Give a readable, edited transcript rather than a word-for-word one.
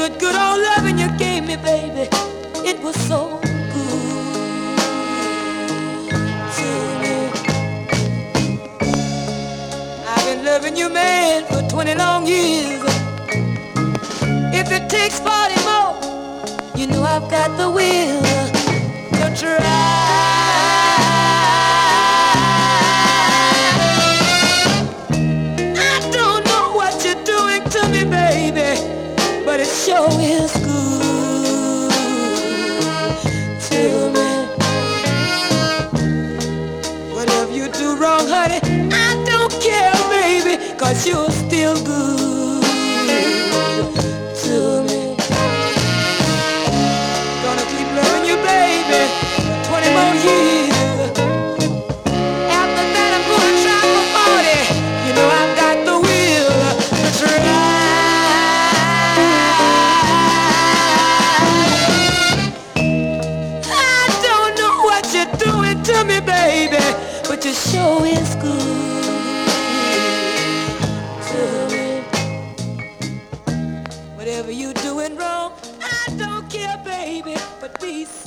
good old loving you gave me, baby. It was so good to me. I've been loving you, man, for 20 long years. If it takes 40 more, you know I've got the will to try. But it sure is good to me. Whatever you do wrong, honey, I don't care, baby, 'cause you're still good to me. Gonna keep loving you, baby, for 20 more years. After that, I'm gonna try for 40. You know I've got the will to try. To me, baby, but your show is good to me. Whatever you doing wrong, I don't care, baby, but be